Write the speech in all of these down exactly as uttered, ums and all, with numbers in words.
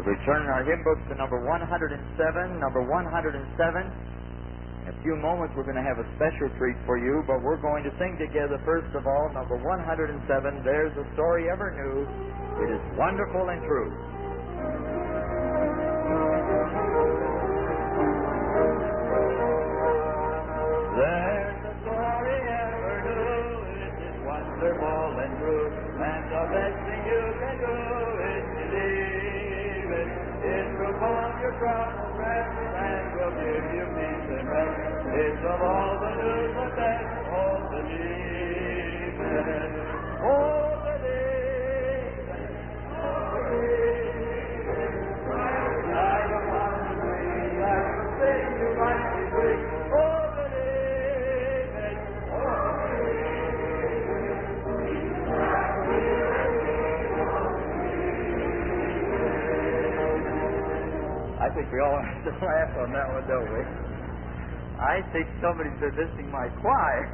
We turn our hymn books to number one hundred seven, number one hundred seven. In a few moments we're going to have a special treat for you, but we're going to sing together first of all, number one hundred seven, There's a Story Ever New. It is wonderful and true. There's a story ever new, it is wonderful and true, and the best thing you can do is believe it. It will calm your troubled rest and will give you peace and rest. It's of all the news the best, oh believe it. Oh believe it, oh believe it. Like upon the tree, like the thing you might be free. Oh believe it, oh I think we all have to laugh on that one, don't we? I think somebody's been missing my choir.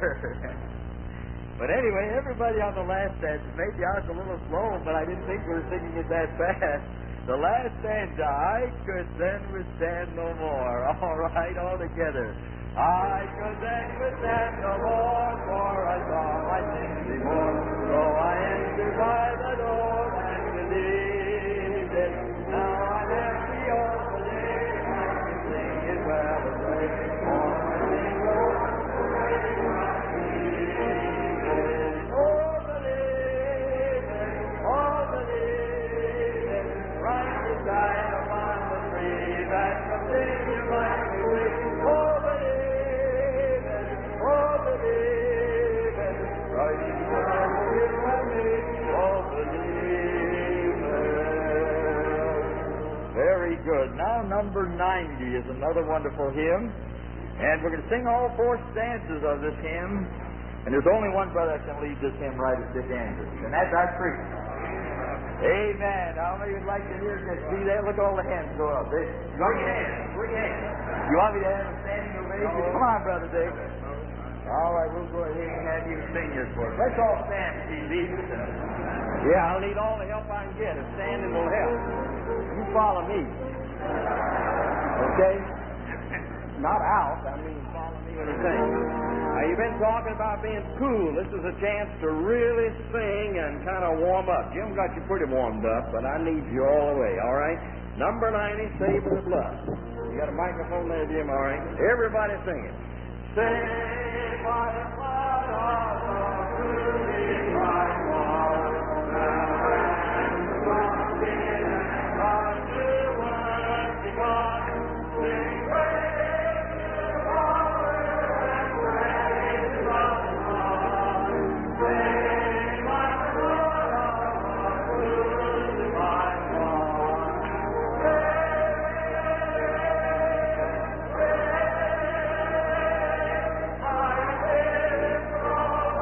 But anyway, everybody on the last stanza, maybe I was a little slow, but I didn't think we were singing it that fast. The last stanza, I could then withstand no more. All right, all together. I could then withstand no more, for I saw my sins before. So I entered by the door and believed it. Now I'm empty all the day, I can sing it well and right. All my sins go on the way, I believe it. Oh, believe it, oh, believe it. Christ has died upon the tree, that from sin you might be free. Oh, believe it, oh, believe it. Christ has died for you and me. Oh, believe it. Very good. Now number ninety is another wonderful hymn. And we're going to sing all four stanzas of this hymn. And there's only one brother that can lead this hymn right at Dick Andrews. And that's our priest. Amen. How many would like to hear this? See that? Look at all the hands go up. They, bring your hands. Bring your hands. You want me to have a standing ovation? Come on, Brother Dick. All right, we'll go ahead and have you sing this for us. Let's all stand, Steve. Yeah, I'll need all the help I can get. A standing will help. You follow me. Okay? Not out. I mean, follow me when I sing. Now, you've been talking about being cool. This is a chance to really sing and kind of warm up. Jim got you pretty warmed up, but I need you all the way, all right? Number ninety, Saving the Blood. You got a microphone there, Jim, all right? Everybody sing it. Saved by the blood of the crucified one, and the mountain and unto one begun, sing praise to the Father and praise to the Son. Saved by the blood of the crucified one. Praise, praise, I live from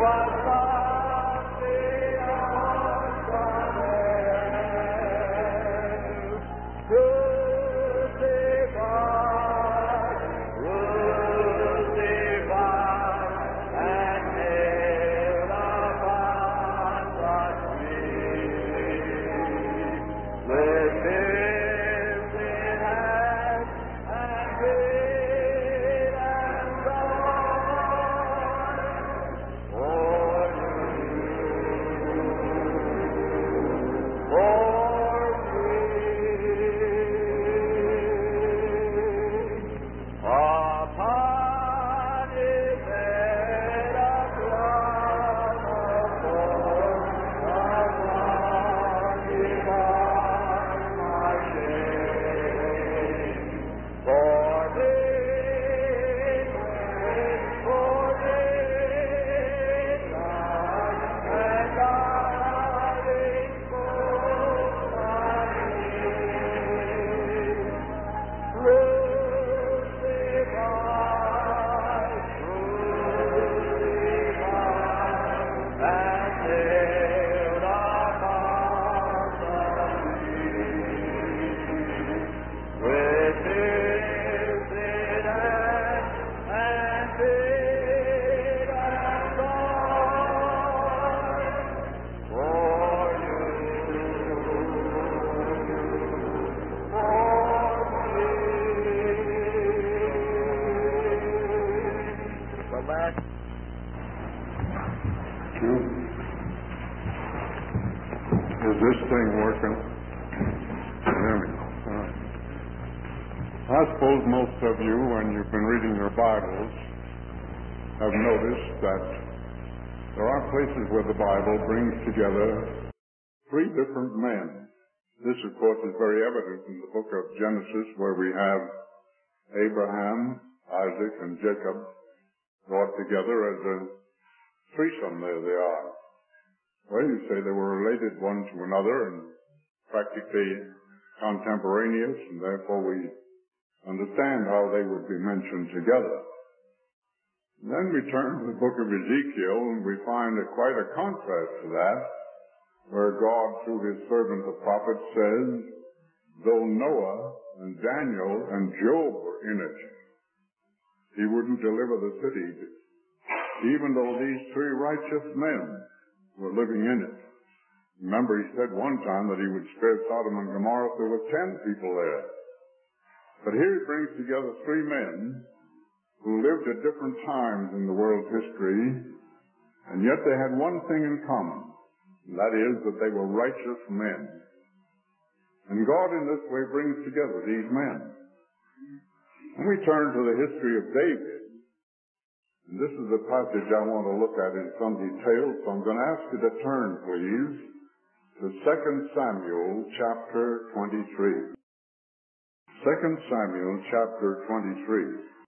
Is this thing working? There we go. All right. I suppose most of you, when you've been reading your Bibles, have noticed that there are places where the Bible brings together three different men. This, of course, is very evident in the book of Genesis, where we have Abraham, Isaac, and Jacob brought together as a threesome. There they are. Well, you say they were related one to another and practically contemporaneous, and therefore we understand how they would be mentioned together. And then we turn to the book of Ezekiel, and we find a, quite a contrast to that, where God, through his servant the prophet, says, though Noah and Daniel and Job were in it, he wouldn't deliver the city, even though these three righteous men were living in it. Remember, he said one time that he would spare Sodom and Gomorrah if there were ten people there. But here he brings together three men who lived at different times in the world's history, and yet they had one thing in common, and that is that they were righteous men. And God in this way brings together these men. And we turn to the history of David. And this is a passage I want to look at in some detail, so I'm going to ask you to turn, please, to Second Samuel chapter twenty-three. Second Samuel chapter twenty-three.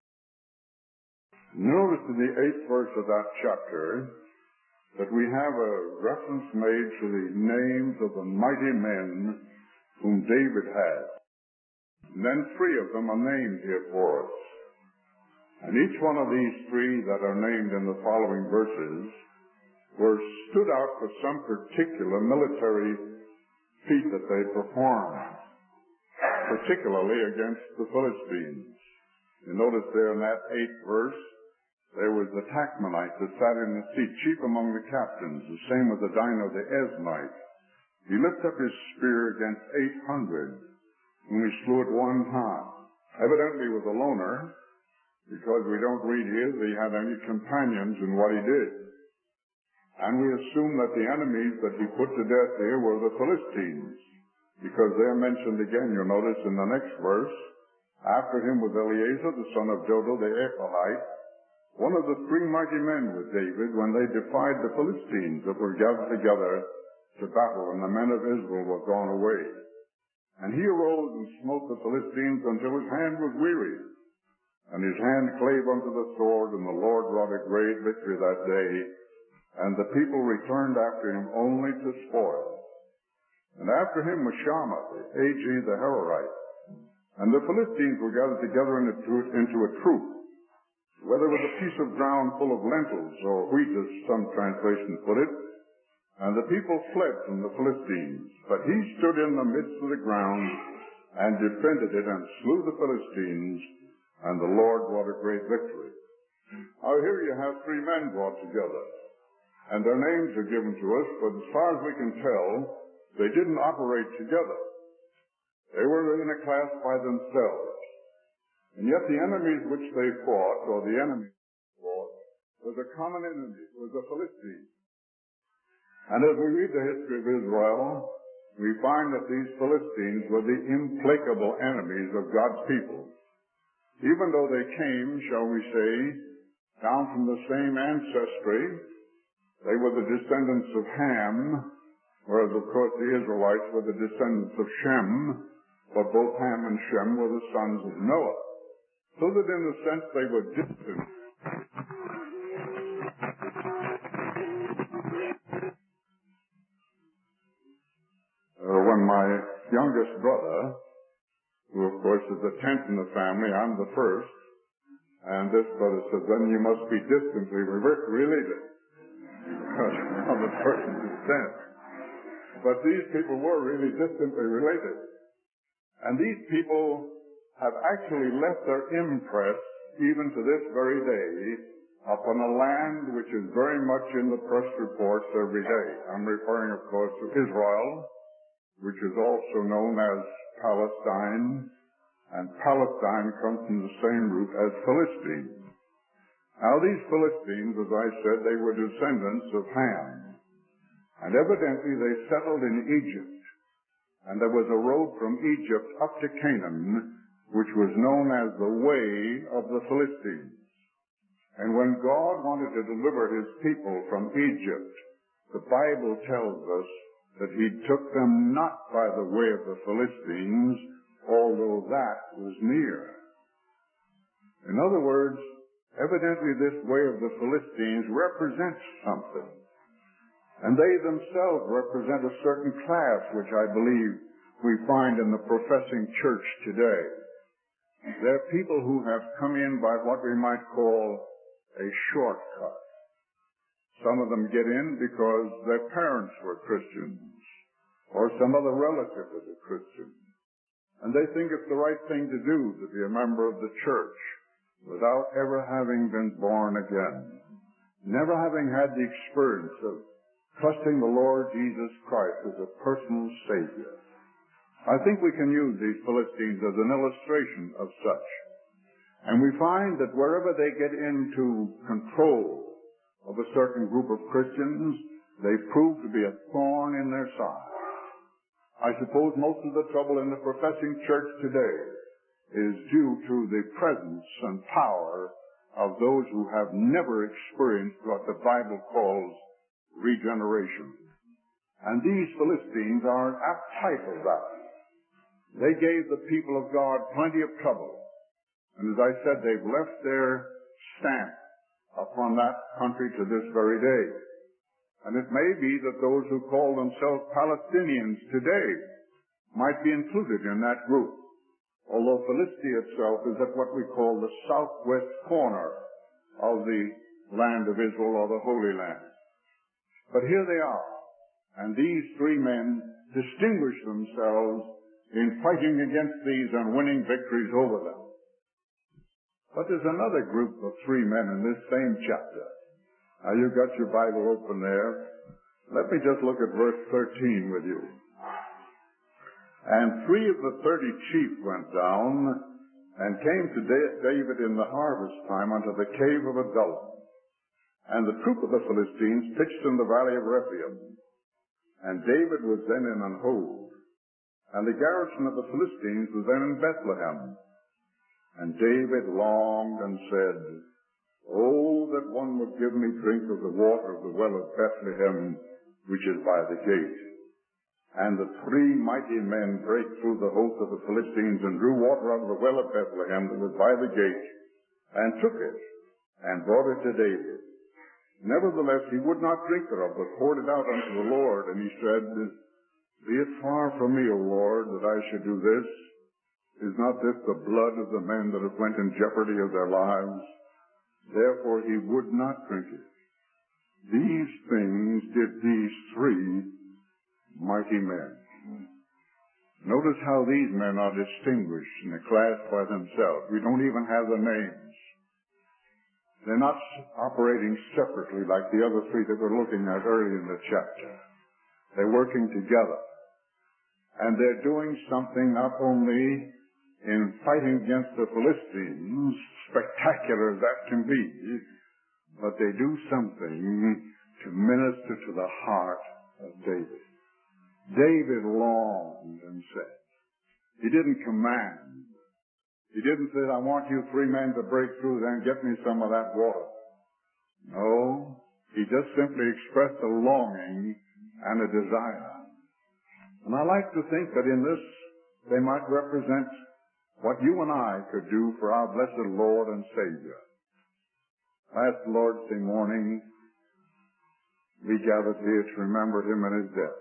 Notice in the eighth verse of that chapter that we have a reference made to the names of the mighty men whom David had. And then three of them are named here for us. And each one of these three that are named in the following verses were stood out for some particular military feat that they performed, particularly against the Philistines. You notice there in that eighth verse, there was the Tachmonite that sat in the seat, chief among the captains, the same with the Dino the Esmite. He lifted up his spear against eight hundred, whom he slew at one time. Evidently was a loner, because we don't read here that he had any companions in what he did. And we assume that the enemies that he put to death here were the Philistines, because they're mentioned again, you'll notice in the next verse. After him was Eleazar, the son of Dodo the Ephraite, one of the three mighty men with David when they defied the Philistines that were gathered together to battle when the men of Israel were gone away. And he arose and smote the Philistines until his hand was weary. And his hand clave unto the sword, and the Lord wrought a great victory that day. And the people returned after him only to spoil. And after him was Shammah, the Agee the Hararite. And the Philistines were gathered together into, into a troop, where there was a piece of ground full of lentils, or wheat as some translations put it, and the people fled from the Philistines. But he stood in the midst of the ground and defended it and slew the Philistines, and the Lord wrought a great victory. Now here you have three men brought together, and their names are given to us, but as far as we can tell, they didn't operate together. They were in a class by themselves. And yet the enemies which they fought, or the enemy fought, was a common enemy, was the Philistines. And as we read the history of Israel, we find that these Philistines were the implacable enemies of God's people. Even though they came, shall we say, down from the same ancestry, they were the descendants of Ham, whereas of course the Israelites were the descendants of Shem, but both Ham and Shem were the sons of Noah. So that in a sense they were distant. Uh, when my youngest brother, who of course is the tenth in the family, I'm the first, and this brother says, then you must be distantly re- related. Because I'm the first descent. But these people were really distantly related. And these people have actually left their impress, even to this very day, upon a land which is very much in the press reports every day. I'm referring, of course, to Israel, which is also known as Palestine, and Palestine comes from the same root as Philistine. Now these Philistines, as I said, they were descendants of Ham, and evidently they settled in Egypt, and there was a road from Egypt up to Canaan, which was known as the Way of the Philistines. And when God wanted to deliver his people from Egypt, the Bible tells us that he took them not by the way of the Philistines, although that was near. In other words, evidently this way of the Philistines represents something. And they themselves represent a certain class, which I believe we find in the professing church today. They're people who have come in by what we might call a shortcut. Some of them get in because their parents were Christians, or some other relative was a Christian. And they think it's the right thing to do to be a member of the church without ever having been born again, never having had the experience of trusting the Lord Jesus Christ as a personal Savior. I think we can use these Philistines as an illustration of such. And we find that wherever they get into control of a certain group of Christians, they prove to be a thorn in their side. I suppose most of the trouble in the professing church today is due to the presence and power of those who have never experienced what the Bible calls regeneration. And these Philistines are an apt type of that. They gave the people of God plenty of trouble. And as I said, they've left their stamp upon that country to this very day. And it may be that those who call themselves Palestinians today might be included in that group, although Philistia itself is at what we call the southwest corner of the land of Israel, or the Holy Land. But here they are, and these three men distinguish themselves in fighting against these and winning victories over them. But there's another group of three men in this same chapter. Now, you've got your Bible open there. Let me just look at verse thirteen with you. And three of the thirty chief went down and came to David in the harvest time unto the cave of Adullam. And the troop of the Philistines pitched in the valley of Rephaim. And David was then in an hold. And the garrison of the Philistines was then in Bethlehem. And David longed and said, Oh, that one would give me drink of the water of the well of Bethlehem, which is by the gate. And the three mighty men brake through the host of the Philistines and drew water out of the well of Bethlehem that was by the gate, and took it, and brought it to David. Nevertheless, he would not drink thereof, but poured it out unto the Lord. And he said, Be it far from me, O Lord, that I should do this. Is not this the blood of the men that have went in jeopardy of their lives? therefore he would not drink it. These things did these three mighty men. Notice how these men are distinguished in a class by themselves. We don't even have the names. They're not operating separately like the other three that we're looking at early in the chapter. They're working together. And they're doing something not only in fighting against the Philistines, spectacular as that can be, but they do something to minister to the heart of David. David longed and said, he didn't command. He didn't say, I want you three men to break through there and get me some of that water. No, he just simply expressed a longing and a desire. And I like to think that in this, they might represent what you and I could do for our blessed Lord and Savior. Last Lord's Day morning, we gathered here to remember him and his death.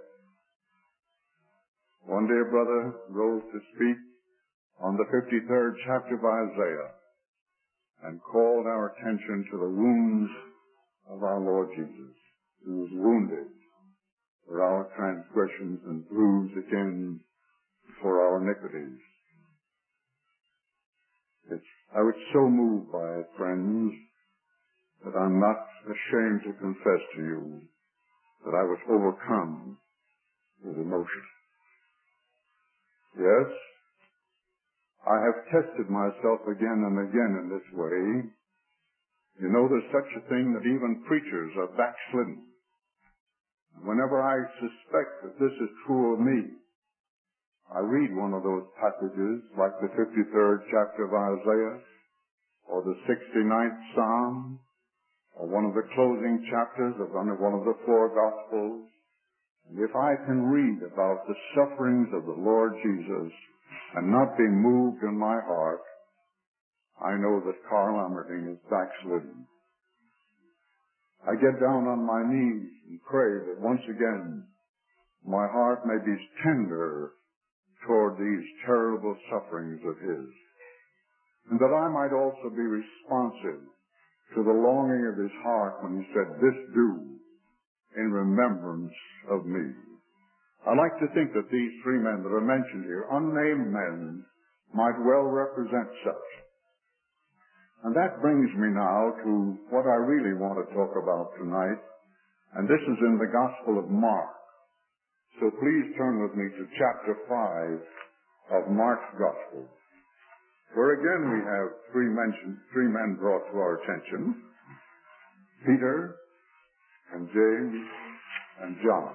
One dear brother rose to speak on the fifty-third chapter of Isaiah and called our attention to the wounds of our Lord Jesus, who was wounded for our transgressions and bruised again for our iniquities. It's, I was so moved by it, friends, that I'm not ashamed to confess to you that I was overcome with emotion. Yes, I have tested myself again and again in this way. You know, there's such a thing that even preachers are backslidden. Whenever I suspect that this is true of me, I read one of those passages like the fifty-third chapter of Isaiah or the sixty-ninth Psalm or one of the closing chapters of one of the four Gospels. And if I can read about the sufferings of the Lord Jesus and not be moved in my heart, I know that Carl Amerding is backslidden. I get down on my knees and pray that once again my heart may be tender toward these terrible sufferings of his, and that I might also be responsive to the longing of his heart when he said, this do in remembrance of me. I like to think that these three men that are mentioned here, unnamed men, might well represent such. And that brings me now to what I really want to talk about tonight, and this is in the Gospel of Mark. So please turn with me to chapter five of Mark's Gospel, where again we have three mentioned, three men brought to our attention, Peter and James and John.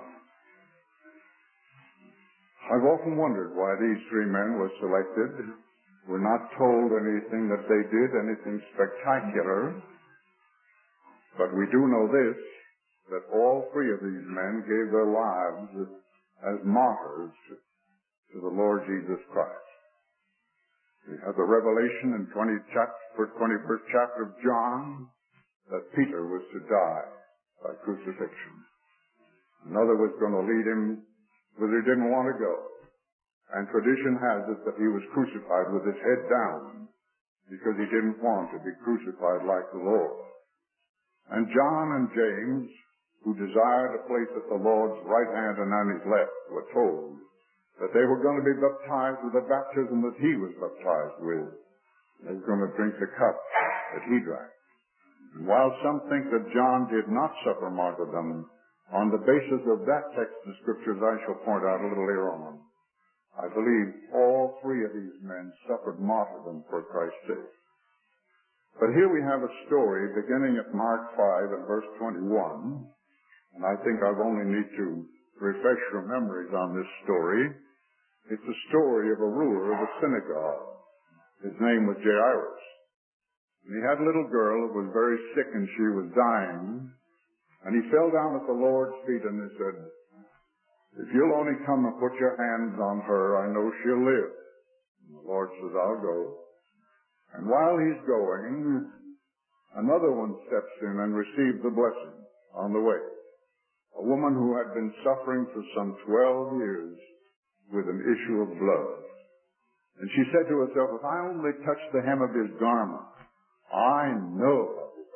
I've often wondered why these three men were selected. We're not told anything that they did, anything spectacular, but we do know this, that all three of these men gave their lives as martyrs to the Lord Jesus Christ. We have the revelation in twenty-first chapter of John that Peter was to die by crucifixion. Another was going to lead him where he didn't want to go. And tradition has it that he was crucified with his head down because he didn't want to be crucified like the Lord. And John and James, who desired a place at the Lord's right hand and on his left, were told that they were going to be baptized with the baptism that he was baptized with. They were going to drink the cup that he drank. And while some think that John did not suffer martyrdom, on the basis of that text of scriptures I shall point out a little later on, I believe all three of these men suffered martyrdom for Christ's sake. But here we have a story beginning at Mark five and verse twenty-one, and I think I'll only need to refresh your memories on this story. It's a story of a ruler of a synagogue. His name was Jairus. And he had a little girl who was very sick and she was dying, and he fell down at the Lord's feet and he said, if you'll only come and put your hands on her, I know she'll live. And the Lord says, I'll go. And while he's going, another one steps in and receives the blessing on the way. A woman who had been suffering for some twelve years with an issue of blood. And she said to herself, if I only touch the hem of his garment, I know I will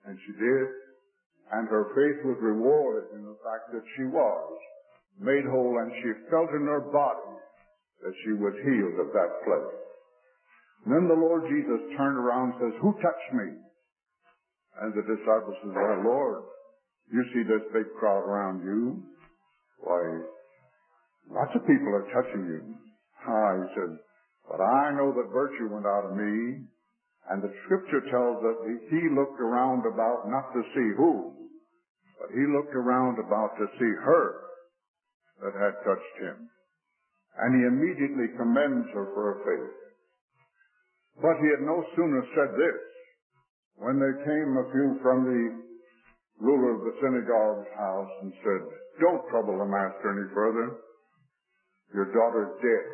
And she did. And her faith was rewarded in the fact that she was made whole, and she felt in her body that she was healed of that plague. And then the Lord Jesus turned around and says, "Who touched me?" And the disciples said, "Well, Lord, you see this big crowd around you. Why, lots of people are touching you." Ah, he said, "But I know that virtue went out of me." And the scripture tells us that he looked around about not to see who, but he looked around about to see her that had touched him. And he immediately commends her for her faith. But he had no sooner said this, when there came a few from the ruler of the synagogue's house and said, "Don't trouble the master any further. Your daughter's dead."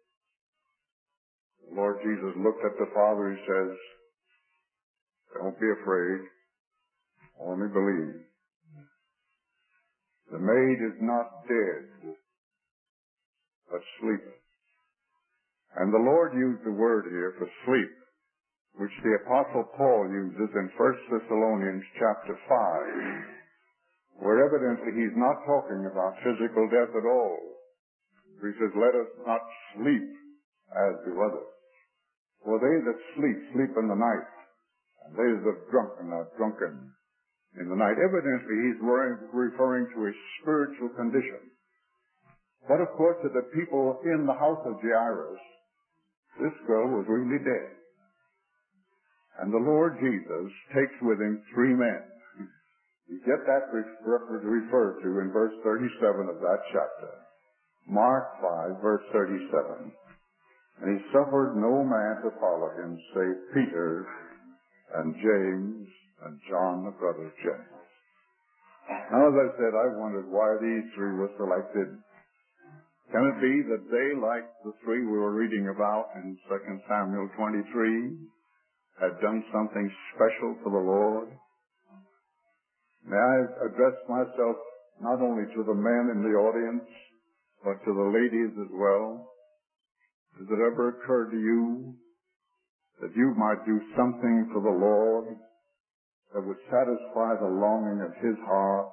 The Lord Jesus looked at the father. He says, "Don't be afraid. Only believe. The maid is not dead, but sleeping." And the Lord used the word here for sleep, which the Apostle Paul uses in First Thessalonians chapter five, where evidently he's not talking about physical death at all. He says, "Let us not sleep as do others. For they that sleep, sleep in the night, and they that drunken are drunken in the night." Evidently he's referring to a spiritual condition. But of course, to the people in the house of Jairus, this girl was really dead. And the Lord Jesus takes with him three men. You get that referred to in verse thirty-seven of that chapter. Mark five, verse thirty-seven. "And he suffered no man to follow him, save Peter and James and John, the brother of James." Now, as I said, I wondered why these three were selected. Can it be that they, like the three we were reading about in Second Samuel twenty-three, had done something special for the Lord? May I address myself not only to the men in the audience, but to the ladies as well? Has it ever occurred to you that you might do something for the Lord that would satisfy the longing of his heart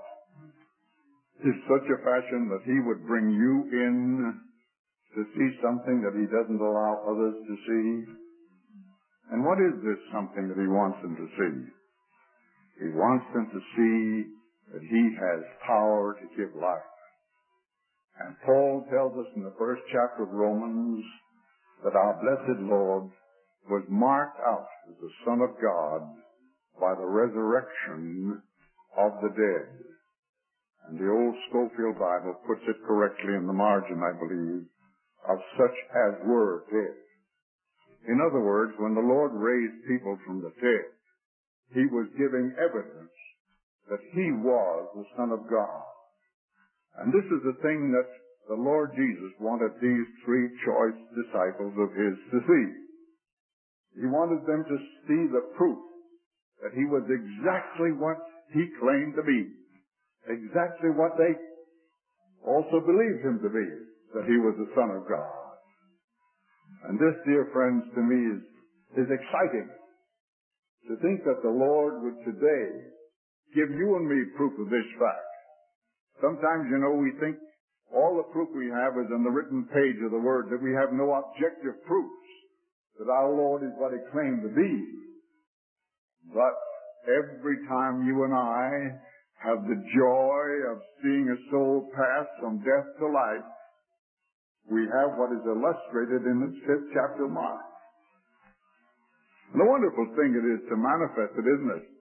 in such a fashion that he would bring you in to see something that he doesn't allow others to see? And what is this something that he wants them to see? He wants them to see that he has power to give life. And Paul tells us in the first chapter of Romans that our blessed Lord was marked out as the Son of God by the resurrection of the dead. And the old Scofield Bible puts it correctly in the margin, I believe, of such as were dead. In other words, when the Lord raised people from the dead, he was giving evidence that he was the Son of God. And this is the thing that the Lord Jesus wanted these three choice disciples of his to see. He wanted them to see the proof that he was exactly what he claimed to be, exactly what they also believed him to be, that he was the Son of God. And this, dear friends, to me is, is exciting. To think that the Lord would today give you and me proof of this fact. Sometimes, you know, we think all the proof we have is in the written page of the Word, that we have no objective proofs that our Lord is what he claimed to be. But every time you and I have the joy of seeing a soul pass from death to life, we have what is illustrated in this fifth chapter of Mark. And a wonderful thing it is to manifest it, isn't it?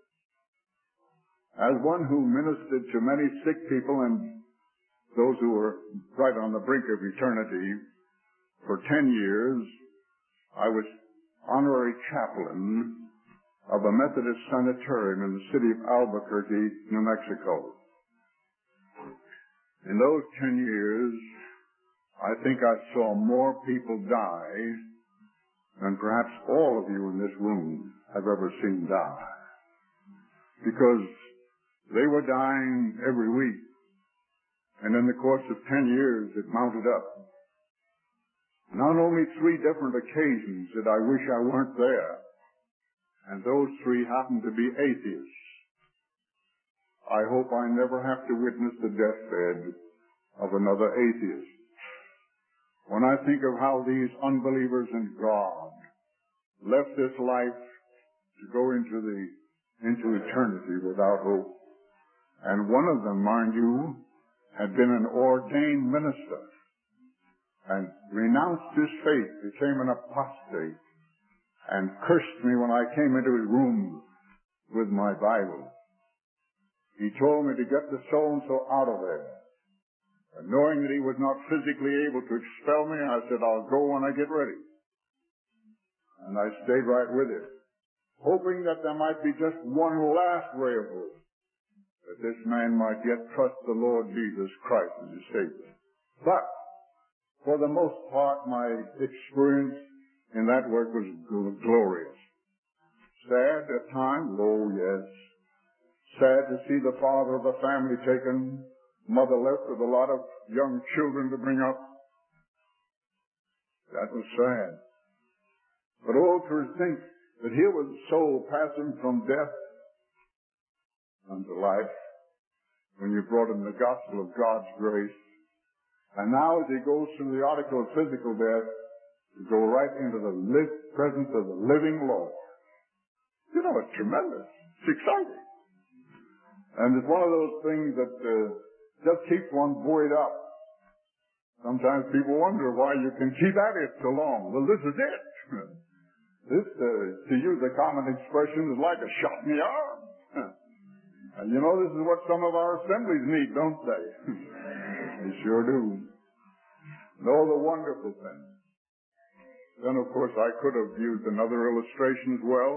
As one who ministered to many sick people and those who were right on the brink of eternity for ten years, I was honorary chaplain of a Methodist sanitarium in the city of Albuquerque, New Mexico. In those ten years, I think I saw more people die than perhaps all of you in this room have ever seen die. Because they were dying every week. And in the course of ten years, it mounted up. Not only three different occasions that I wish I weren't there, and those three happened to be atheists. I hope I never have to witness the deathbed of another atheist. When I think of how these unbelievers in God left this life to go into the into eternity without hope, and one of them, mind you, had been an ordained minister and renounced his faith, became an apostate, and cursed me when I came into his room with my Bible. He told me to get the so-and-so out of there. And knowing that he was not physically able to expel me, I said, I'll go when I get ready. And I stayed right with him, hoping that there might be just one last ray of hope, that this man might yet trust the Lord Jesus Christ as his Savior. But, for the most part, my experience in that work was glorious. Sad at times, oh yes. Sad to see the father of the family taken, mother left with a lot of young children to bring up. That was sad. But oh, to think that here was a soul passing from death unto life when you brought him the gospel of God's grace. And now as he goes from the article of physical death, to go right into the live presence of the living Lord. You know, it's tremendous. It's exciting. And it's one of those things that uh, just keeps one buoyed up. Sometimes people wonder why you can keep at it so long. Well, this is it. This, uh, to use a common expression, is like a shot in the arm. And you know, this is what some of our assemblies need, don't they? They sure do. Know the wonderful thing. Then, of course, I could have used another illustration as well.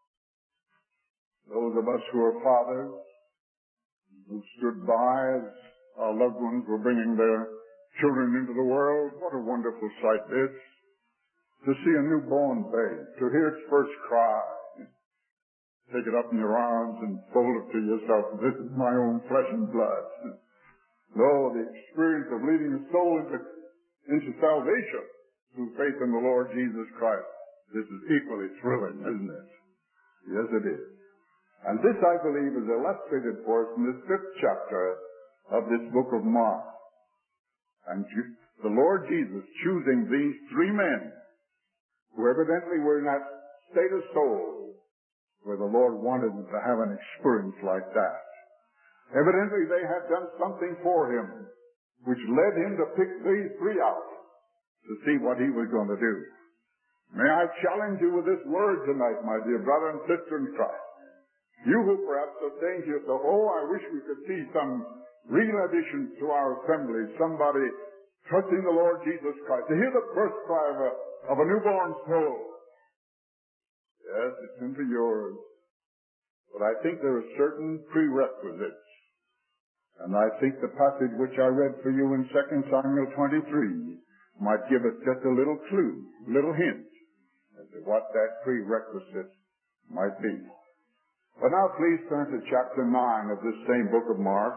Those of us who are fathers, who stood by as our loved ones were bringing their children into the world, what a wonderful sight this. To see a newborn babe, to hear its first cry, take it up in your arms and fold it to yourself. This is my own flesh and blood. No, the experience of leading a soul into, into salvation through faith in the Lord Jesus Christ. This is equally thrilling, isn't it? Yes, it is. And this, I believe, is illustrated for us in this fifth chapter of this book of Mark. And the Lord Jesus choosing these three men who evidently were in that state of soul where the Lord wanted them to have an experience like that. Evidently they had done something for him which led him to pick these three out to see what he was going to do. May I challenge you with this word tonight, my dear brother and sister in Christ. You who perhaps are saying to yourself, oh, I wish we could see some real additions to our assembly, somebody trusting the Lord Jesus Christ, to hear the first cry of a, of a newborn soul. Yes, it's simply yours. But I think there are certain prerequisites. And I think the passage which I read for you in Second Samuel twenty-three might give us just a little clue, a little hint as to what that prerequisite might be. But now please turn to chapter nine of this same book of Mark,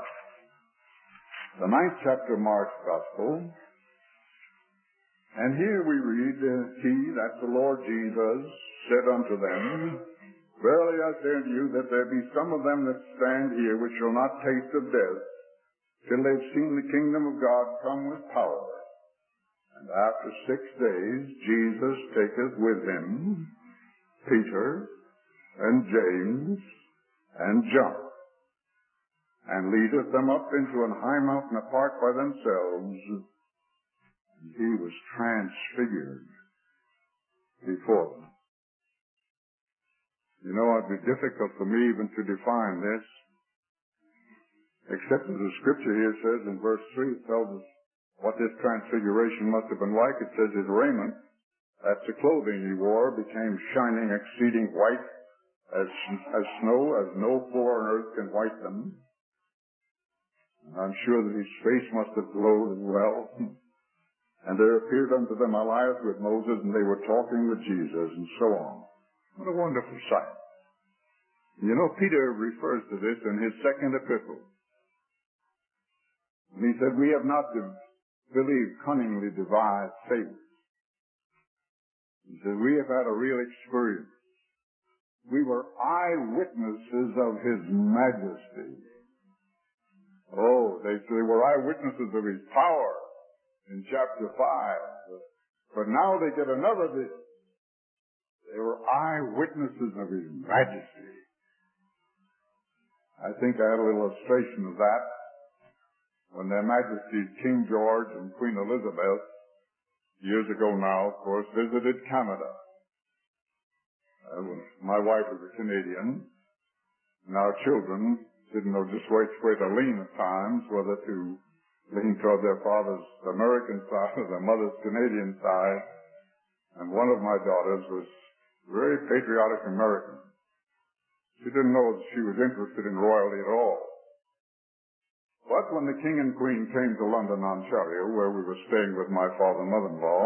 the ninth chapter of Mark's Gospel. And here we read, uh, he, that's the Lord Jesus, said unto them, verily I say unto you that there be some of them that stand here which shall not taste of death till they've seen the kingdom of God come with power. And after six days Jesus taketh with him Peter and James and John, and leadeth them up into an high mountain apart by themselves, and he was transfigured before them. You know, it'd be difficult for me even to define this, except as the scripture here says in verse three, it tells us what this transfiguration must have been like. It says his raiment, that's the clothing he wore, became shining exceeding white as, as snow, as no floor on earth can white them. And I'm sure that his face must have glowed as well. And there appeared unto them Elias with Moses, and they were talking with Jesus, and so on. What a wonderful sight. You know, Peter refers to this in his second epistle. And he said, we have not de- believed cunningly devised fables. He said, we have had a real experience. We were eyewitnesses of his majesty. They, they were eyewitnesses of his power in chapter five. But now they get another vision. They were eyewitnesses of his majesty. I think I had a little illustration of that when their majesties King George and Queen Elizabeth, years ago now, of course, visited Canada. Uh, my wife was a Canadian, and our children didn't know just which way to lean at times, whether to lean toward their father's American side or their mother's Canadian side. And one of my daughters was very patriotic American. She didn't know that she was interested in royalty at all. But when the King and Queen came to London, Ontario, where we were staying with my father and mother-in-law,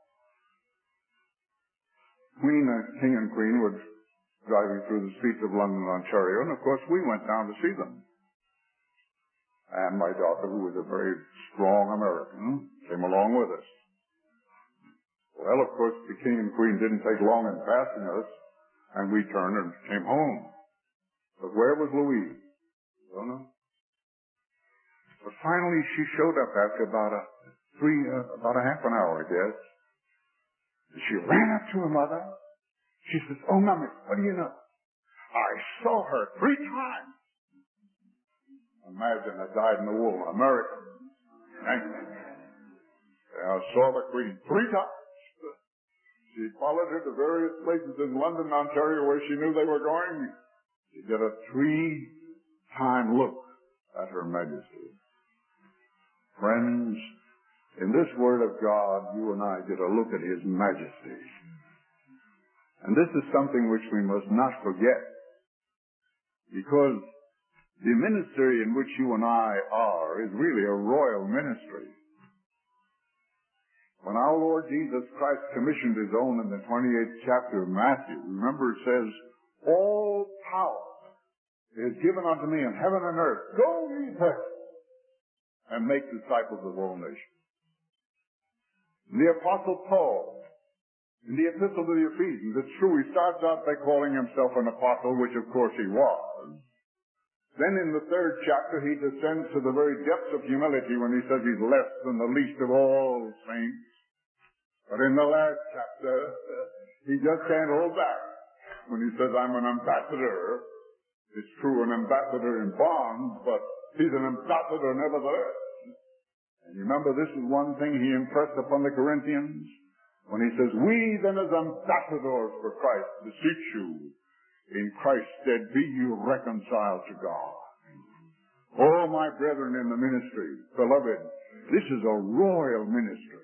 Queen, uh, King and Queen were driving through the streets of London, Ontario, and of course we went down to see them. And my daughter, who was a very strong American, came along with us. Well, of course, the King and Queen didn't take long in passing us, and we turned and came home. But where was Louise? Don't know. But finally, she showed up after about a three, uh, about a half an hour, I guess. She ran up to her mother. She says, "Oh, Mommy, what do you know? I saw her three times." Imagine a dyed-in-the-wool American. I saw the Queen three times. She followed her to various places in London, Ontario, where she knew they were going. She got a three-time look at Her Majesty. Friends, in this Word of God, you and I get a look at His Majesty. And this is something which we must not forget, because the ministry in which you and I are is really a royal ministry. When our Lord Jesus Christ commissioned His own in the twenty-eighth chapter of Matthew, remember it says, "All power is given unto me in heaven and earth. Go ye therefore and make disciples of all nations." And the Apostle Paul, in the Epistle to the Ephesians, it's true, he starts out by calling himself an apostle, which of course he was. Then in the third chapter, he descends to the very depths of humility when he says he's less than the least of all saints. But in the last chapter, he just can't hold back when he says, "I'm an ambassador." It's true, an ambassador in bonds, but he's an ambassador nevertheless. And you remember, this is one thing he impressed upon the Corinthians when he says, "We then as ambassadors for Christ beseech you, in Christ's stead, be you reconciled to God." Oh, my brethren in the ministry, beloved, this is a royal ministry.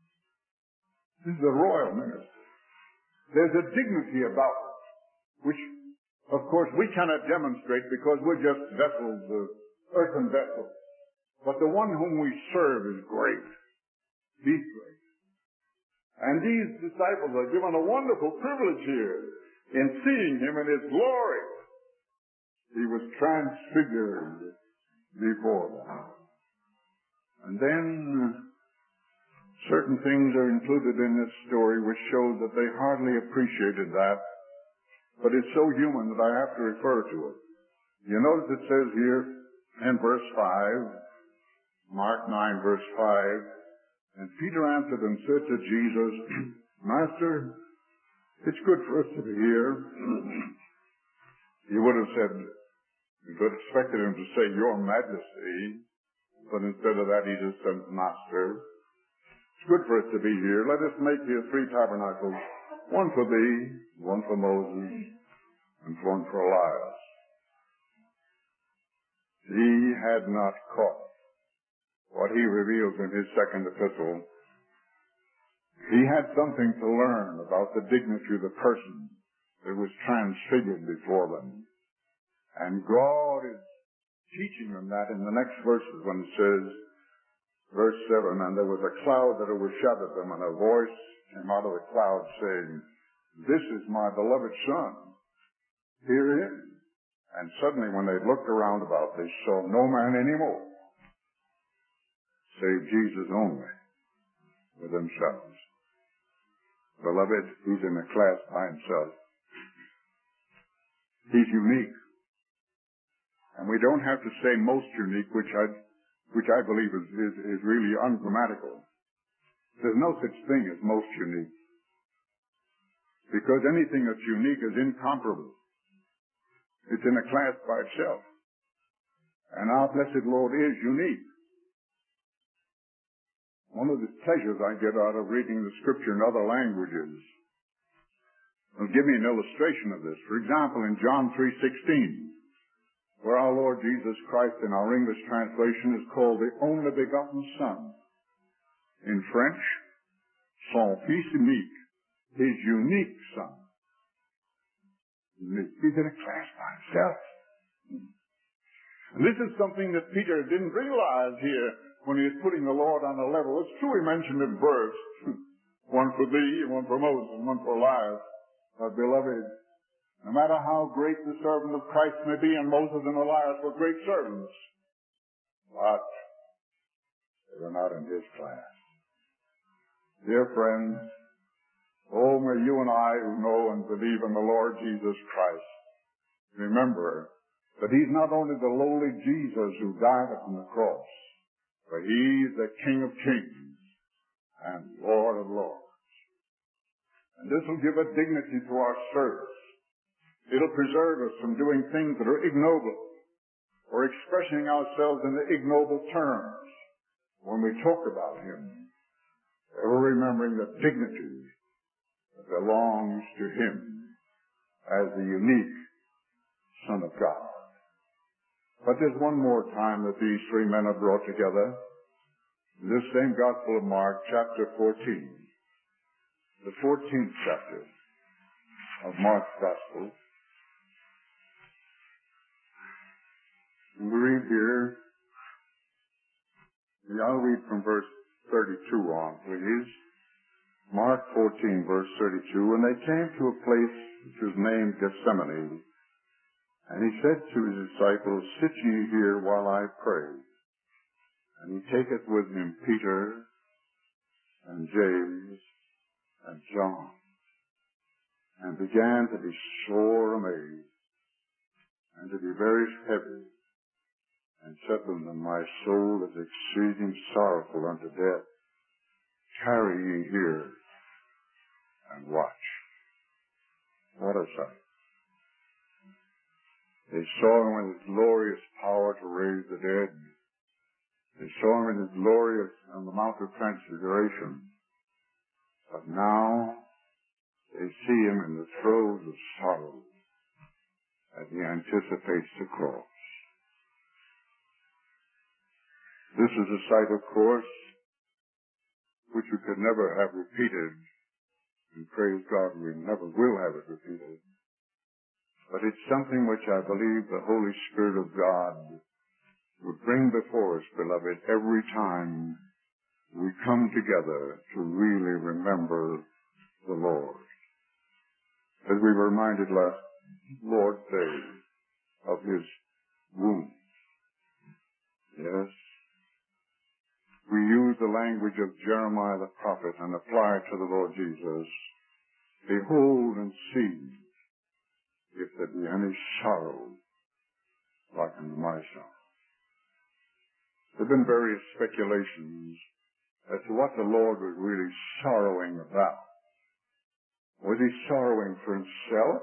This is a royal ministry. There's a dignity about it, which, of course, we cannot demonstrate because we're just vessels, uh, earthen vessels. But the one whom we serve is great. He's great. And these disciples are given a wonderful privilege here in seeing Him in His glory. He was transfigured before them. And then certain things are included in this story which show that they hardly appreciated that. But it's so human that I have to refer to it. You notice it says here in verse five, Mark nine, verse five, "And Peter answered and said to Jesus, 'Master, it's good for us to be here.'" He would have said, you could have expected him to say, "Your Majesty," but instead of that he just said, "Master, it's good for us to be here. Let us make here three tabernacles, one for thee, one for Moses, and one for Elias." He had not caught what he reveals in his second epistle. He had something to learn about the dignity of the person that was transfigured before them. And God is teaching them that in the next verses when it says, verse seven, "And there was a cloud that overshadowed them, and a voice came out of the cloud saying, 'This is my beloved Son. Hear Him.' And suddenly when they looked around about, they saw no man anymore, save Jesus only, with themselves." Beloved, He's in a class by Himself. He's unique. And we don't have to say most unique, which I'd which I believe is, is, is really ungrammatical. There's no such thing as most unique. Because anything that's unique is incomparable. It's in a class by itself. And our blessed Lord is unique. One of the pleasures I get out of reading the Scripture in other languages will give me an illustration of this. For example, in John three sixteen, where our Lord Jesus Christ in our English translation is called the only begotten Son. In French, son fils unique, his unique Son. He's in a class by himself. And this is something that Peter didn't realize here when he was putting the Lord on a level. It's true he mentioned in verse, one for thee, and one for Moses, and one for Elias. But beloved, no matter how great the servant of Christ may be, and Moses and Elias were great servants, but they were not in his class. Dear friends, oh, may you and I who know and believe in the Lord Jesus Christ remember that he's not only the lowly Jesus who died upon the cross, but he's the King of kings and Lord of lords. And this will give a dignity to our service. It'll preserve us from doing things that are ignoble or expressing ourselves in the ignoble terms when we talk about him. Ever remembering the dignity that belongs to him as the unique Son of God. But there's one more time that these three men are brought together. In this same Gospel of Mark, chapter fourteen. The fourteenth chapter of Mark's Gospel. And we read here, I'll read from verse thirty-two on, please. Mark fourteen, verse thirty-two. And they came to a place which was named Gethsemane. And he said to his disciples, sit ye here while I pray. And he taketh with him Peter and James and John, and began to be sore amazed, and to be very heavy, and said unto them, my soul is exceeding sorrowful unto death. Tarry ye here, and watch. What a sight. They saw him in his glorious power to raise the dead. They saw him in his glorious on the Mount of Transfiguration. But now they see him in the throes of sorrow as he anticipates the cross. This is a sight, of course, which we could never have repeated, and praise God we never will have it repeated. But it's something which I believe the Holy Spirit of God would bring before us, beloved, every time we come together to really remember the Lord. As we were reminded last Lord's Day of his wounds. Yes. We use the language of Jeremiah the prophet and apply it to the Lord Jesus. Behold and see if there be any sorrow like unto my sorrow. There have been various speculations as to what the Lord was really sorrowing about. Was he sorrowing for himself?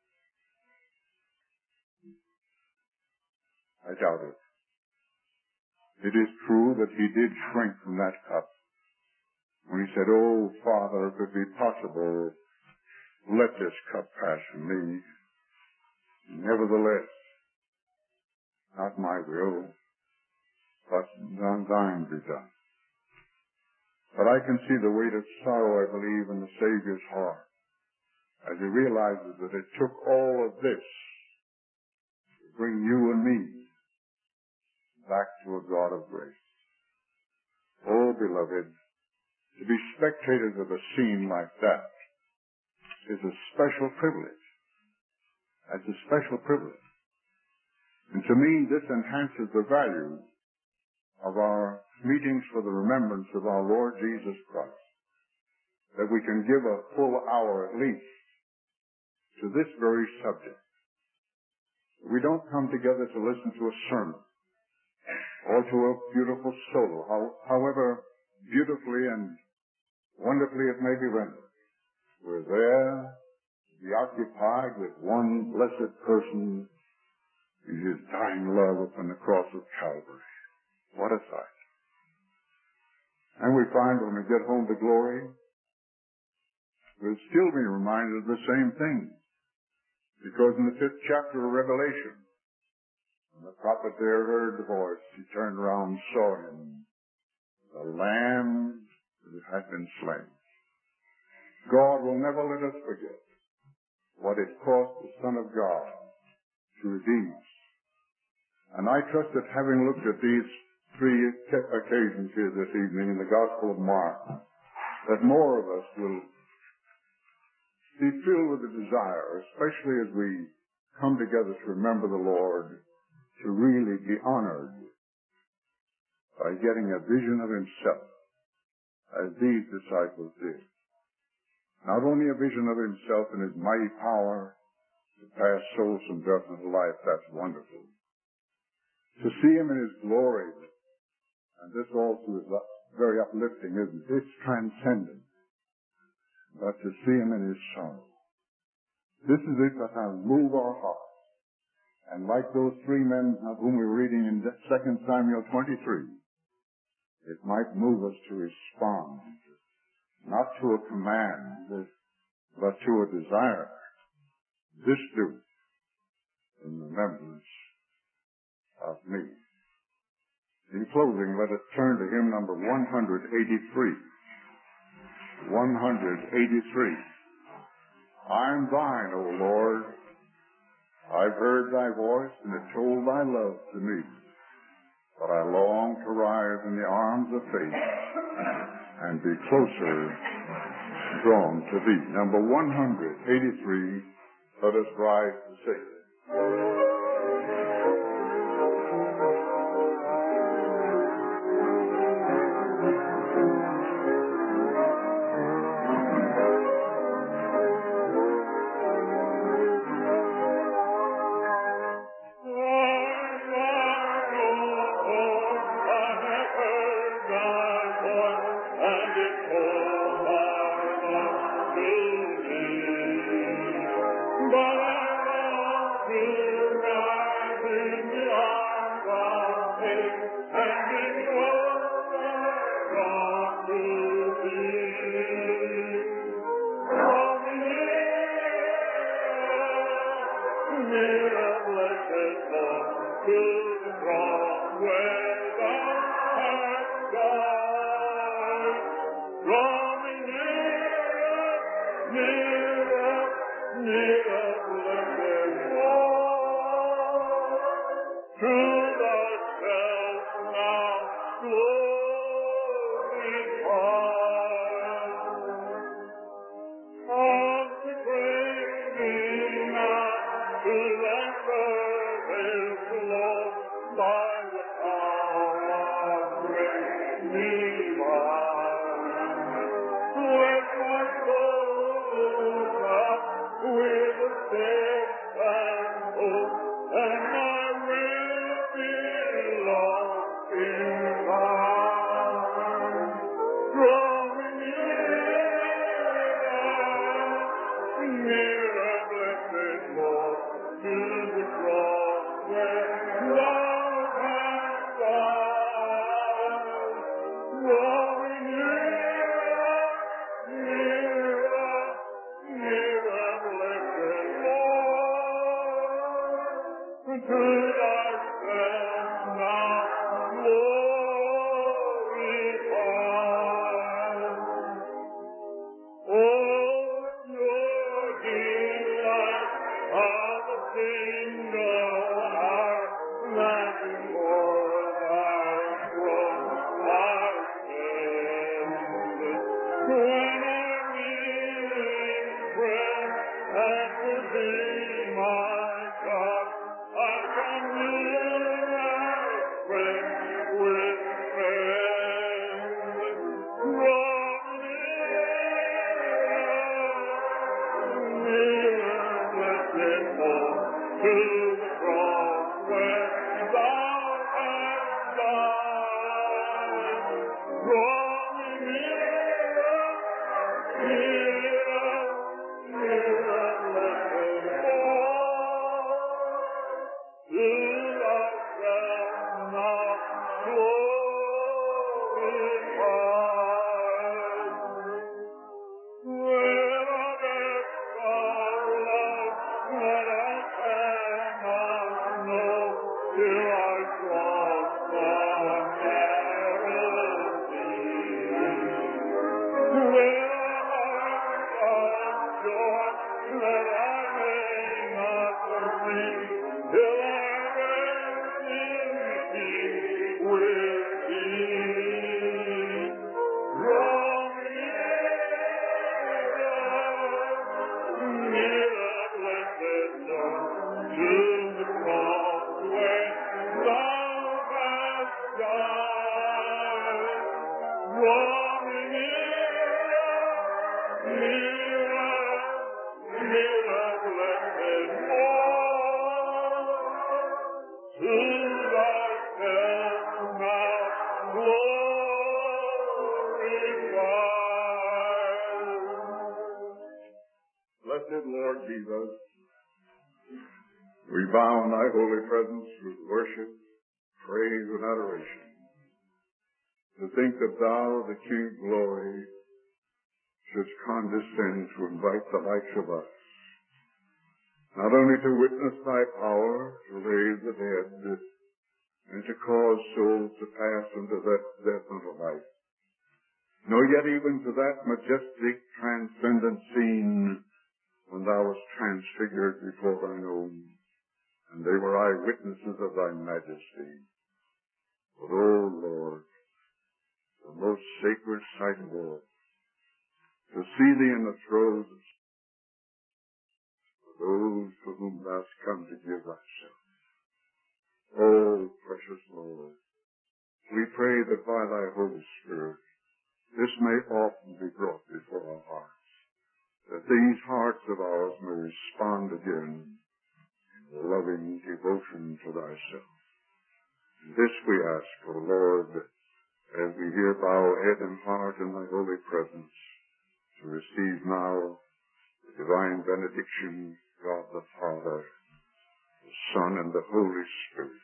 I doubt it. It is true that he did shrink from that cup when he said, oh, Father, if it be possible, let this cup pass from me. Nevertheless, not my will, but thine be done. But I can see the weight of sorrow, I believe, in the Savior's heart as he realizes that it took all of this to bring you and me back to a God of grace. Oh, beloved, to be spectators of a scene like that is a special privilege. That's a special privilege. And to me, this enhances the value of our meetings for the remembrance of our Lord Jesus Christ. That we can give a full hour at least to this very subject. We don't come together to listen to a sermon. or to a beautiful solo, how, however beautifully and wonderfully it may be rendered. We're there to be occupied with one blessed person in his dying love upon the cross of Calvary. What a sight. And we find when we get home to glory, we'll still be reminded of the same thing. Because in the fifth chapter of Revelation, when the prophet there heard the voice, he turned around and saw him, the Lamb that had been slain. God will never let us forget what it cost the Son of God to redeem us. And I trust that having looked at these three occasions here this evening in the Gospel of Mark, that more of us will be filled with a desire, especially as we come together to remember the Lord, to really be honored by getting a vision of himself, as these disciples did. Not only a vision of himself and his mighty power to pass souls from death into life, that's wonderful. To see him in his glory, and this also is very uplifting, isn't it? It's transcendent. But to see him in his sorrow. This is it that will move our hearts. And like those three men of whom we're reading in Second Samuel twenty-three, it might move us to respond, not to a command, but to a desire. This do in remembrance of me. In closing, let us turn to hymn number one hundred eighty-three. one hundred eighty-three. I'm thine, O Lord. I've heard thy voice and it told thy love to me. But I long to rise in the arms of faith and be closer drawn to thee. Number one hundred eighty-three, let us rise to sing. But I love thee. Blessed Lord Jesus, we bow in thy holy presence with worship, praise, and adoration. To think that thou, the King of glory, shouldst condescend to invite the likes of us, not only to witness thy power, to raise the dead, and to cause souls to pass into that death unto life, no, yet even to that majestic, transcendent scene when thou wast transfigured before thine own, and they were eyewitnesses of thy majesty. But, O Lord, the most sacred sight of all, to see thee in the throes of those to whom thou hast come to give thyself. O precious Lord, we pray that by thy Holy Spirit this may often be brought before our hearts, that these hearts of ours may respond again in loving devotion to thyself. And this we ask, O Lord, as we here bow head and heart in thy holy presence, to receive now the divine benediction, God the Father, the Son, and the Holy Spirit.